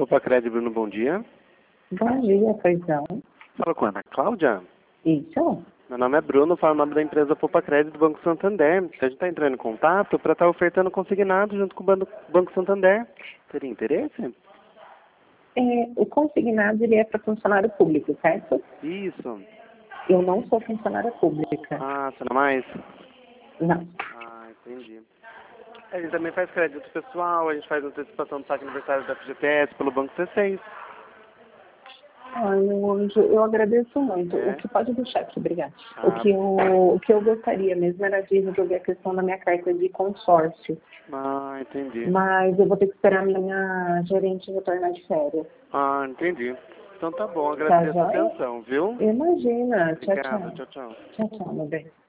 Popacred, Bruno, bom dia. Bom dia, pois não. Fala com a Ana Cláudia. Isso? Meu nome é Bruno, falo o nome da empresa Popacred do Banco Santander. A gente está entrando em contato para estar ofertando consignado junto com o Banco Santander. Teria interesse? O consignado ele é para funcionário público, certo? Isso. Eu não sou funcionária pública. Ah, você não é mais? Não. Ah, entendi. A gente também faz crédito pessoal, a gente faz antecipação do saque aniversário da FGTS pelo Banco C6. Ai, meu anjo, eu agradeço muito. É? O que pode deixar aqui, obrigada. Ah, O que eu gostaria mesmo era de resolver a questão da minha carta de consórcio. entendi. Mas eu vou ter que esperar a minha gerente retornar de férias. Ah, entendi. Então tá bom, Tá agradeço a joia? atenção, viu? Imagina. Tchau, Obrigado, tchau. tchau, tchau. Tchau, tchau, meu bem.